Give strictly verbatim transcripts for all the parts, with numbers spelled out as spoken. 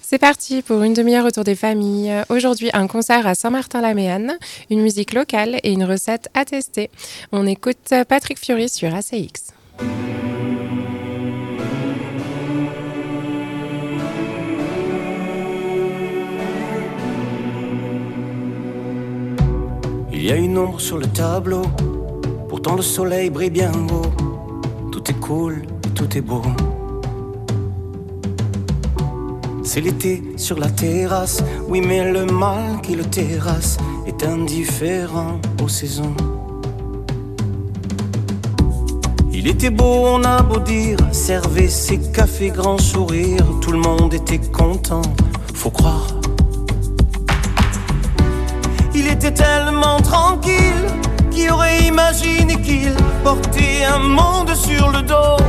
C'est parti pour une demi-heure autour des familles. Aujourd'hui, un concert à Saint-Martin-la-Méanne, une musique locale et une recette à tester. On écoute Patrick Fiori sur A C X. Il y a une ombre sur le tableau, pourtant le soleil brille bien haut. Tout est cool et tout est beau. C'est l'été sur la terrasse, oui mais le mal qui le terrasse est indifférent aux saisons. Il était beau, on a beau dire, servait ses cafés grand sourire, tout le monde était content, faut croire. Il était tellement tranquille, qui aurait imaginé qu'il portait un monde sur le dos.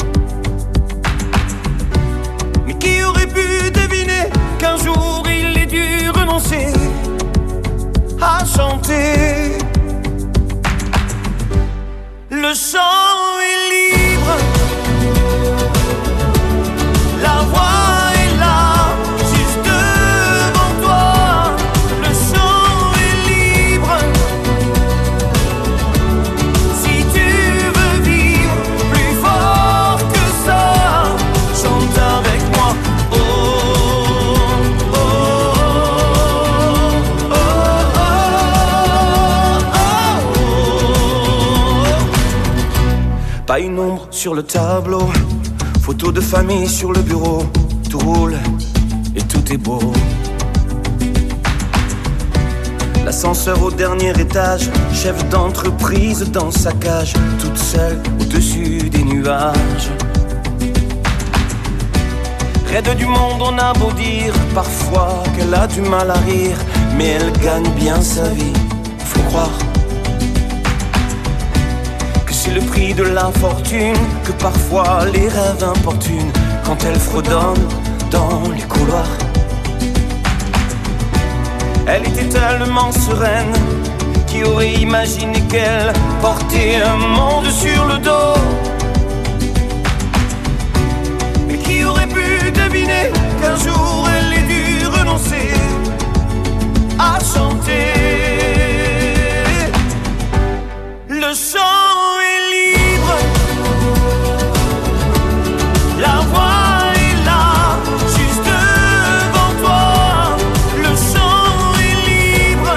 Mais qui aurait pu deviner qu'un jour il ait dû renoncer à chanter. Le chant est libre, la voix est là, juste devant toi. Le chant est libre, si tu veux vivre plus fort que ça, chante avec moi. Oh, oh, oh, oh, oh, oh, oh. Pas une ombre sur le tableau, photo de famille sur le bureau, tout roule et tout est beau. L'ascenseur au dernier étage, chef d'entreprise dans sa cage, toute seule au-dessus des nuages. Raide du monde, on a beau dire parfois qu'elle a du mal à rire, mais elle gagne bien sa vie, faut croire. Que c'est le prix de la fortune, que parfois les rêves importunent quand elle fredonne dans les couloirs. Elle était tellement sereine, qui aurait imaginé qu'elle portait un monde sur le dos. Et qui aurait pu deviner qu'un jour elle ait dû renoncer à chanter. Le chant est libre, la voix est là, juste devant toi. Le chant est libre,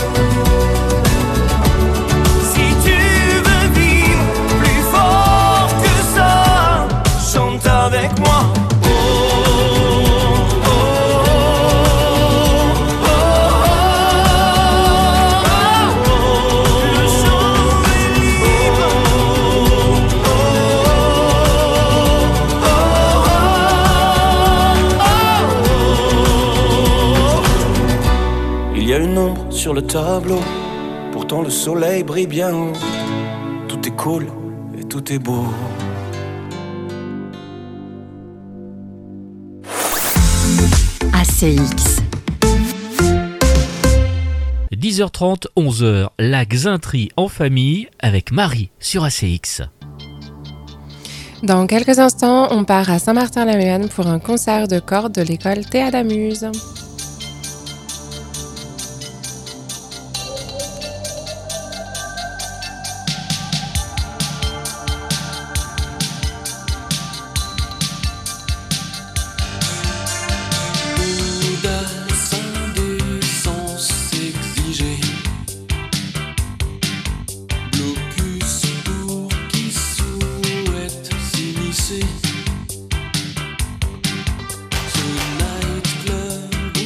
si tu veux vivre plus fort que ça, chante avec moi. Oh, oh, oh, oh, oh, oh. Le chant est libre, oh, oh, oh, oh, oh. Il y a une ombre sur le tableau, pourtant le soleil brille bien haut. Tout est cool et tout est beau. A C X. dix heures trente, onze heures, la Xintrie en famille avec Marie sur A C X. Dans quelques instants, on part à Saint-Martin-la-Méanne pour un concert de cordes de l'école Théadamuse. Audace indécence exigée, blocus pour qui souhaite s'immiscer. Ce nightclub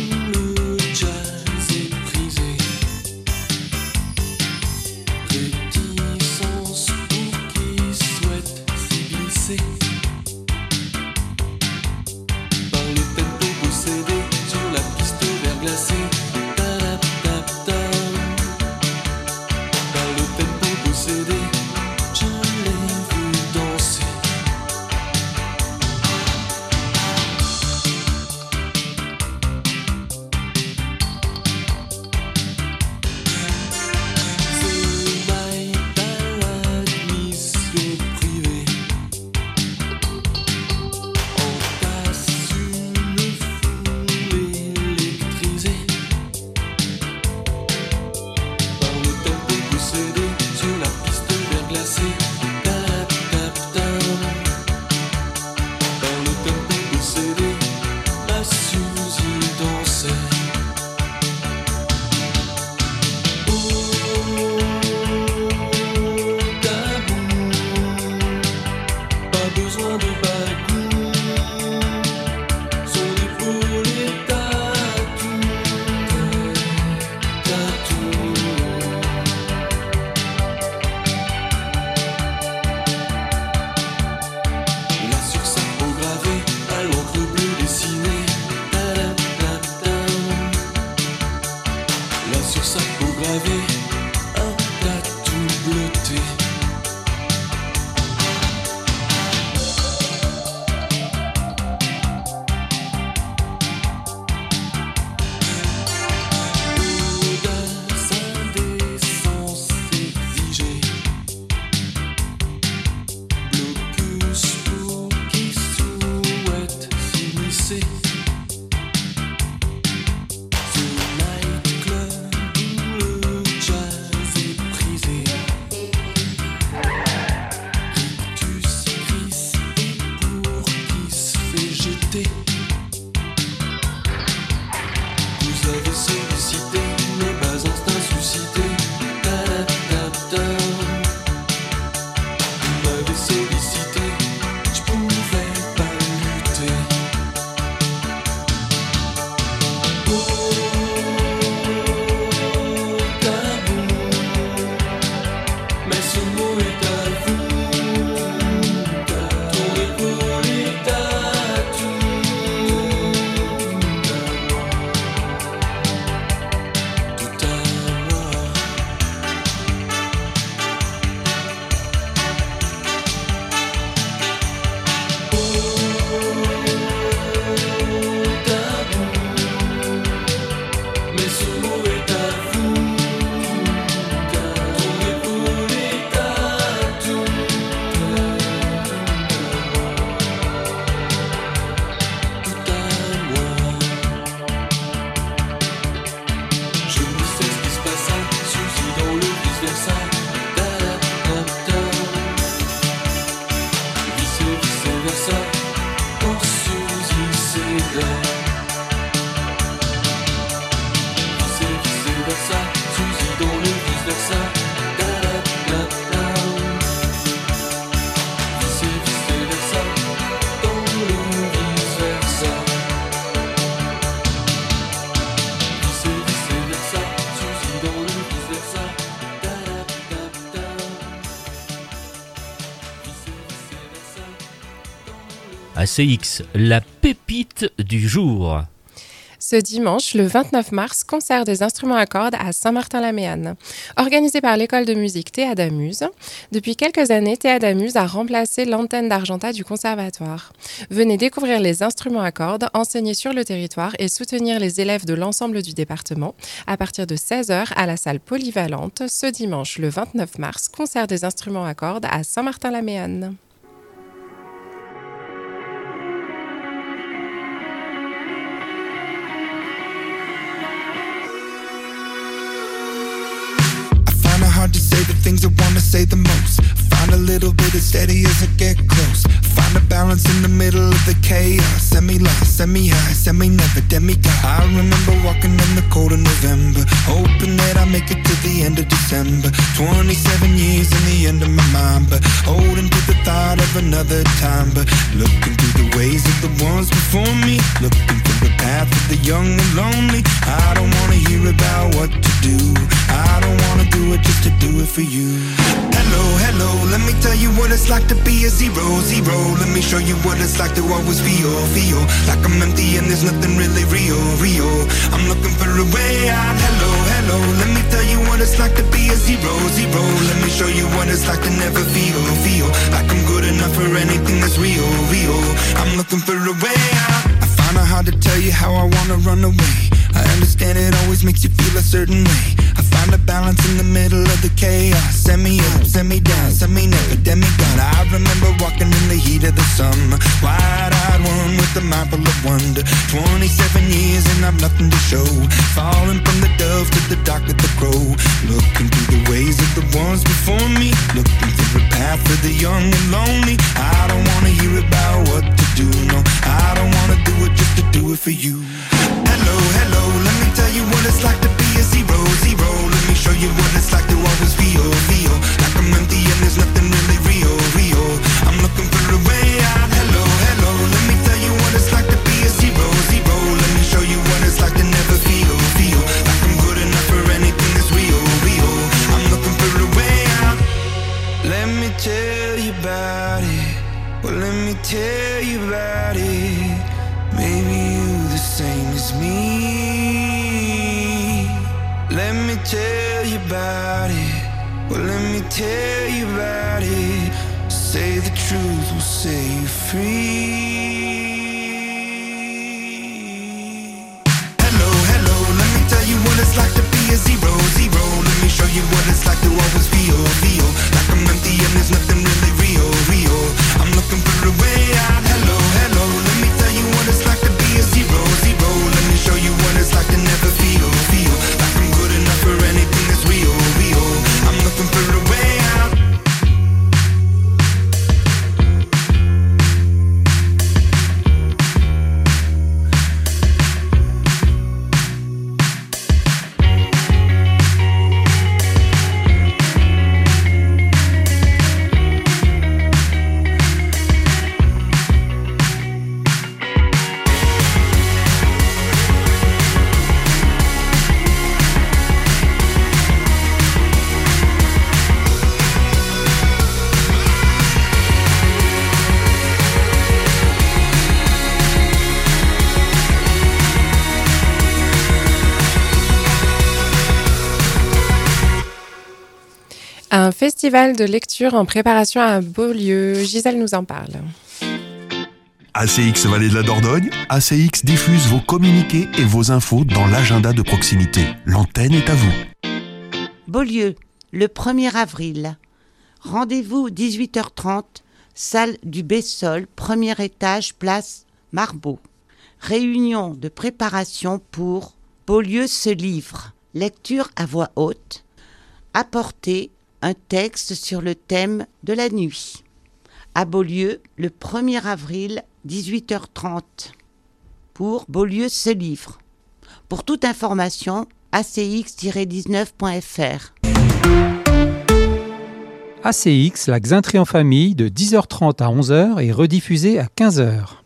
A C X, la pépite du jour. Ce dimanche, le vingt-neuf mars, concert des instruments à cordes à Saint-Martin-la-Méanne. Organisé par l'école de musique Théâdamuse, depuis quelques années, Théâdamuse a remplacé l'antenne d'Argentat du conservatoire. Venez découvrir les instruments à cordes enseignés sur le territoire et soutenir les élèves de l'ensemble du département à partir de seize heures à la salle polyvalente ce dimanche, le vingt-neuf mars, concert des instruments à cordes à Saint-Martin-la-Méanne. Hard to say the things I wanna say the most. Find a little bit of steady as I get close. Find a balance in the middle of the chaos. Semi-lost, semi-high, semi-never, demigod. I remember walking in the cold of November, hoping that I make it to the end of December. Twenty-seven years in the end of my mind, but holding to the thought of another time. But looking through the ways of the ones before me, looking through the path of the young and lonely. I don't wanna hear about what to do. I don't wanna do it just to do it for you. Hello, hello, let me tell you what it's like to be a zero, zero. Let me show you what it's like to always feel, feel like I'm empty and there's nothing really real, real. I'm looking for a way out. Hello, hello, let me tell you what it's like to be a zero, zero. Let me show you what it's like to never feel, feel like I'm good enough for anything that's real, real. I'm looking for a way out. I find it hard to tell you how I wanna run away. I understand it always makes you feel a certain way. I find a balance in the middle of the chaos. Send me up, send me down, send me never, demigod. I remember walking in the heat of the summer, wide-eyed one with a mind full of wonder. Twenty-seven years and I've nothing to show. Falling from the dove to the dark of the crow. Looking through the ways of the ones before me, looking through the path for the young and lonely. I don't wanna hear about what to do, no. I don't wanna do it just to do it for you. Hello, hello, let me tell you what it's like to be a zero, zero. Let me show you what it's like to always feel, feel like I'm empty and there's nothing really real, real. I'm looking for a way out. Hello, hello, let me tell you what it's like to be a zero, zero. Let me show you what it's like to never feel, feel like I'm good enough for anything that's real, real. I'm looking for a way out. Let me tell you about it. Well, let me tell you about it. Maybe you the same as me. Let me tell you about it. Well, let me tell you about it. Say the truth will set you free. Hello, hello, let me tell you what it's like to be a zero, zero. Let me show you what it's like to always feel, feel like I'm empty and there's nothing really real, real. I'm looking for a way out. Hello, hello, let me tell you what it's like to be a zero, zero. Let me show you what it's like to never feel, feel like I'm good enough for anything that's real, real. I'm looking for a way out. Un festival de lecture en préparation à Beaulieu. Gisèle nous en parle. A C X Vallée de la Dordogne, A C X diffuse vos communiqués et vos infos dans l'agenda de proximité. L'antenne est à vous. Beaulieu, le premier avril. Rendez-vous dix-huit heures trente, salle du Bessol, premier étage, place Marbeau. Réunion de préparation pour Beaulieu se livre. Lecture à voix haute. Apporter un texte sur le thème de la nuit. À Beaulieu, le premier avril, dix-huit heures trente. Pour Beaulieu se livre. Pour toute information, a c x tiret dix-neuf point f r. A C X, la Xintrie en famille, de dix heures trente à onze heures et rediffusée à quinze heures.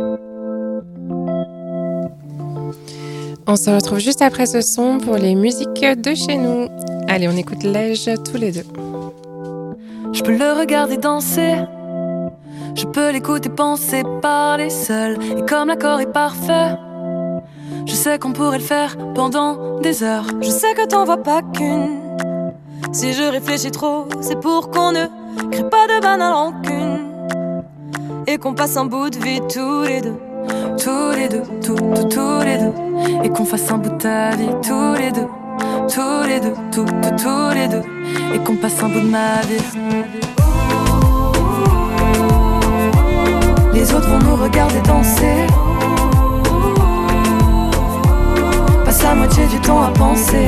On se retrouve juste après ce son pour les musiques de chez nous. Allez, on écoute Lège tous les deux. Je peux le regarder danser Je peux l'écouter penser, parler seul. Et comme l'accord est parfait, je sais qu'on pourrait le faire pendant des heures. Je sais que t'en vois pas qu'une. Si je réfléchis trop, c'est pour qu'on ne crée pas de banale rancune. Et qu'on passe un bout de vie tous les deux. Tous les deux, tous, tous, tous les deux. Et qu'on fasse un bout de ta vie tous les deux. Tous les deux, tous, tous, tous les deux. Et qu'on passe un bout de ma vie. Les autres vont nous regarder danser. Passe la moitié du temps à penser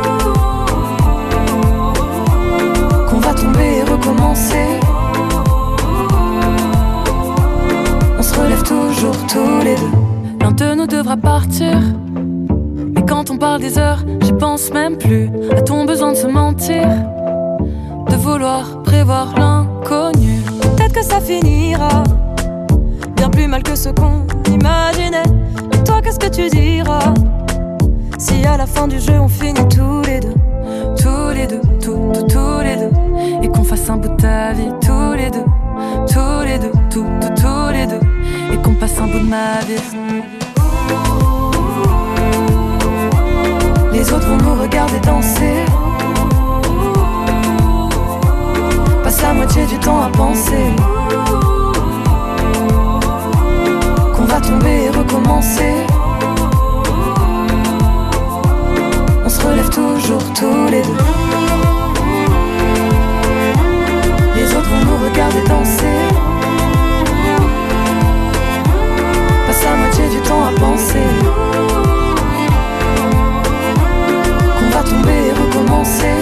qu'on va tomber et recommencer. On se relève toujours tous les deux. L'un de nous devra partir. Mais quand on parle des heures, j'y pense même plus. À ton besoin de se mentir, de vouloir prévoir l'inconnu. Peut-être que ça finira bien plus mal que ce qu'on imaginait. Et toi, qu'est-ce que tu diras si à la fin du jeu on finit tous les deux? Tous les deux, tous, tous, tous les deux. Et qu'on fasse un bout de ta vie tous les deux. Tous les deux, tous, tous, tous les deux. Et qu'on passe un bout de ma vie. Les autres vont nous regarder danser. Passe la moitié du temps à penser qu'on va tomber et recommencer. On se relève toujours tous les deux. Les autres vont nous regarder danser. Passe la moitié du temps à penser qu'on va tomber et recommencer.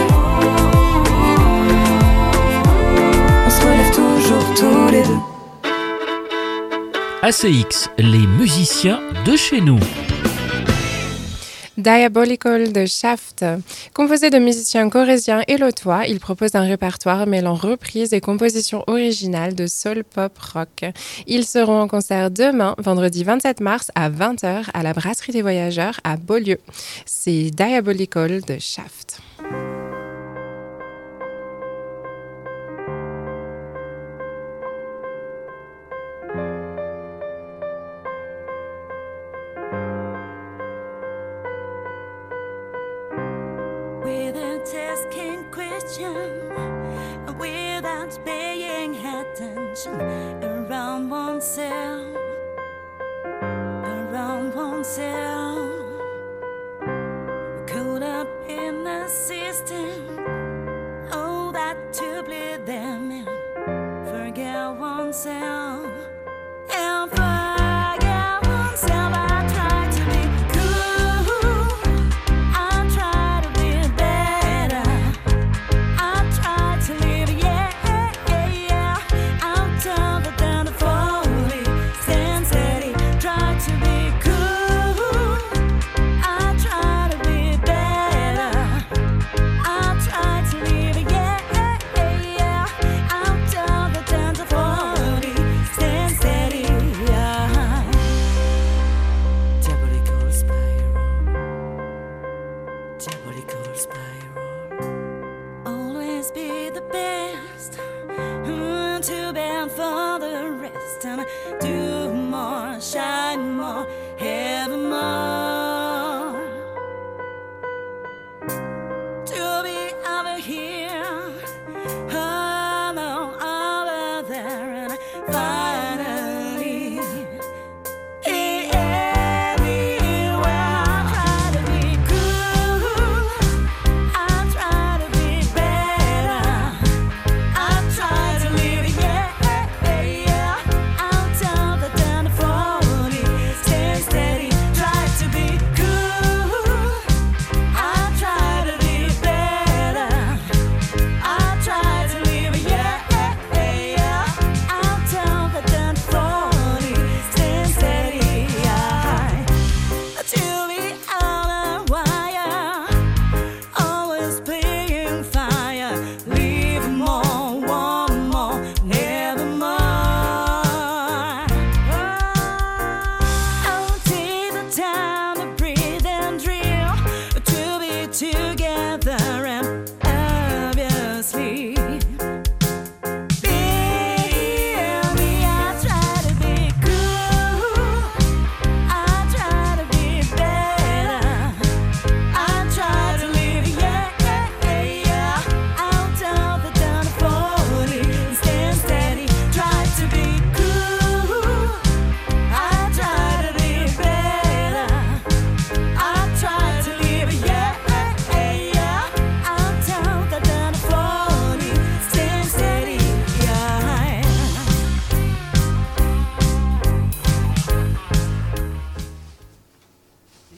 On se relève toujours tous les deux. A C X, les musiciens de chez nous. Diabolical de Shaft. Composé de musiciens corréziens et lotois, il propose un répertoire mêlant reprises et compositions originales de soul pop rock. Ils seront en concert demain, vendredi vingt-sept mars à vingt heures à la Brasserie des Voyageurs à Beaulieu. C'est Diabolical de Shaft. Asking question without paying attention around oneself, around oneself. Caught up in the system, oh, that to bleed them in. Forget oneself and forget oneself. I try to be cool. I try to be better. I try to live, yeah, yeah, yeah. I'm tougher than the folly.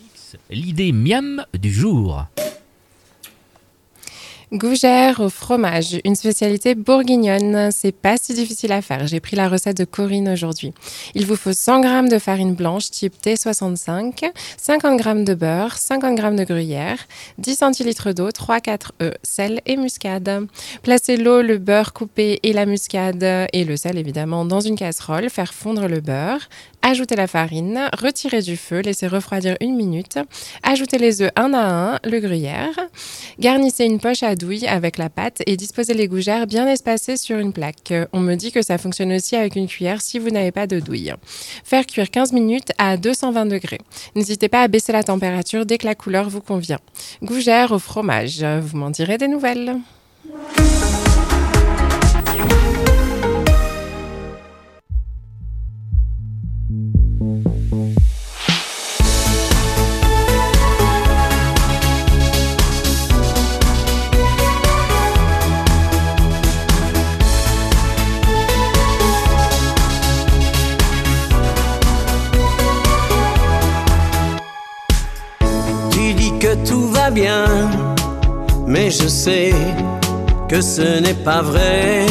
L'idée miam du jour. Gougères au fromage, une spécialité bourguignonne. C'est pas si difficile à faire. J'ai pris la recette de Corinne aujourd'hui. Il vous faut cent grammes de farine blanche type T soixante-cinq, cinquante grammes de beurre, cinquante grammes de gruyère, dix centilitres d'eau, trois à quatre œufs, sel et muscade. Placez l'eau, le beurre coupé et la muscade et le sel évidemment dans une casserole. Faire fondre le beurre. Ajoutez la farine, retirez du feu, laissez refroidir une minute. Ajoutez les œufs un à un, le gruyère. Garnissez une poche à douille avec la pâte et disposez les gougères bien espacées sur une plaque. On me dit que ça fonctionne aussi avec une cuillère si vous n'avez pas de douille. Faire cuire quinze minutes à deux cent vingt degrés. N'hésitez pas à baisser la température dès que la couleur vous convient. Gougères au fromage, vous m'en direz des nouvelles. Que tout va bien, mais je sais que ce n'est pas vrai.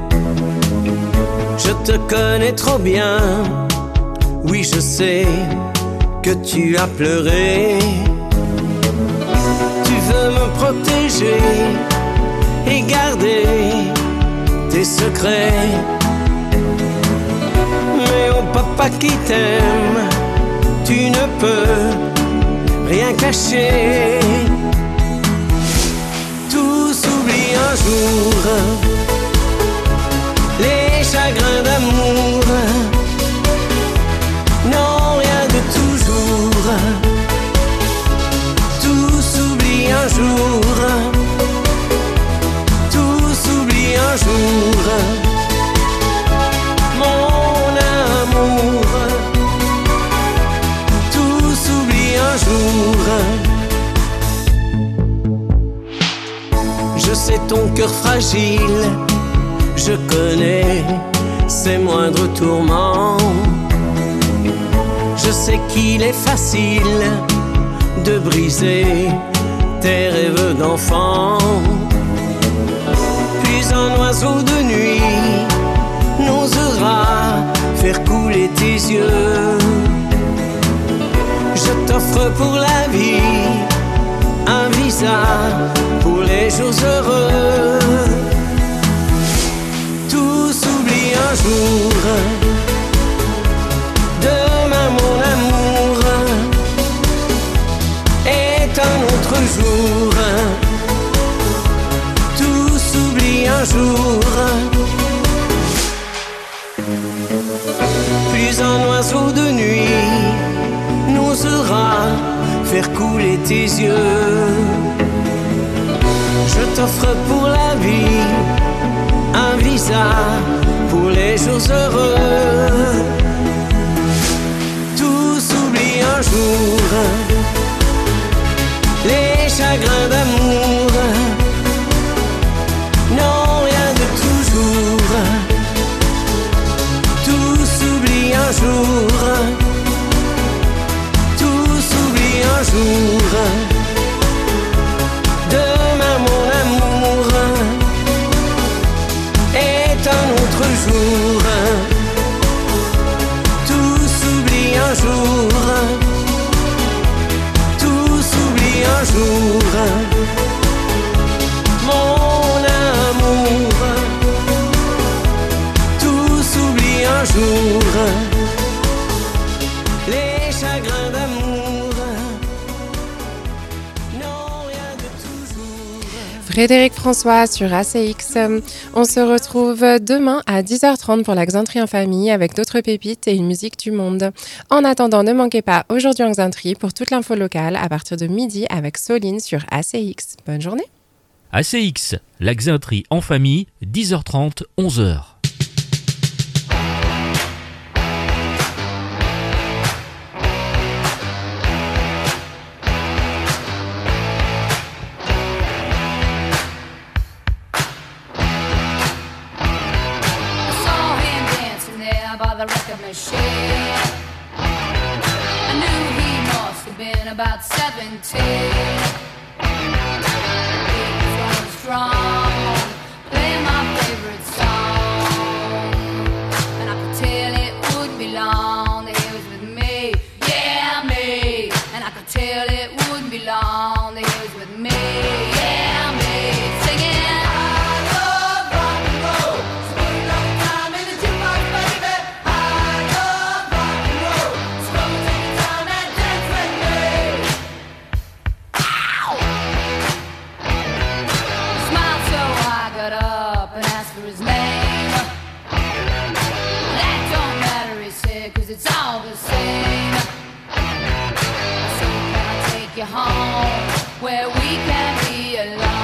Je te connais trop bien, oui je sais que tu as pleuré. Tu veux me protéger et garder tes secrets, mais au papa qui t'aime, tu ne peux rien caché. Tout s'oublie un jour, les chagrins d'amour. Non, rien de toujours. Tout s'oublie un jour. Tout s'oublie un jour. Mon amour. Tout s'oublie un jour. Je sais ton cœur fragile, je connais ses moindres tourments. Je sais qu'il est facile de briser tes rêves d'enfant. Puis un oiseau de nuit n'osera faire couler tes yeux. Je t'offre pour la vie un visa pour les jours heureux. Tout s'oublie un jour. Demain mon amour est un autre jour. Tout s'oublie un jour. Puis un oiseau de nuit n'osera faire couler tes yeux. Je t'offre pour la vie un visa pour les jours heureux. Tout s'oublie un jour, les chagrins d'amour. Non, rien de toujours. Tout s'oublie un jour. Tout s'oublie un jour. Demain mon amour est un autre jour. Tout s'oublie un jour. Tout s'oublie un jour. Mon amour. Tout s'oublie un jour. Les chagrins d'amour. Non, rien de toujours. Frédéric François sur A C X. On se retrouve demain à dix heures trente pour la Xanterie en famille avec d'autres pépites et une musique du monde. En attendant, ne manquez pas aujourd'hui en Xanterie pour toute l'info locale à partir de midi avec Soline sur A C X. Bonne journée. A C X, la Xanterie en famille, dix heures trente, onze heures. By the record machine, I knew he must have been a about seventeen. Beats going strong, play my favorite song, and I could tell it wouldn't be long that he was with me, yeah me. And I could tell it wouldn't be long that he was with me, yeah me. Singing. It's all the same. So can I take you home where we can be alone?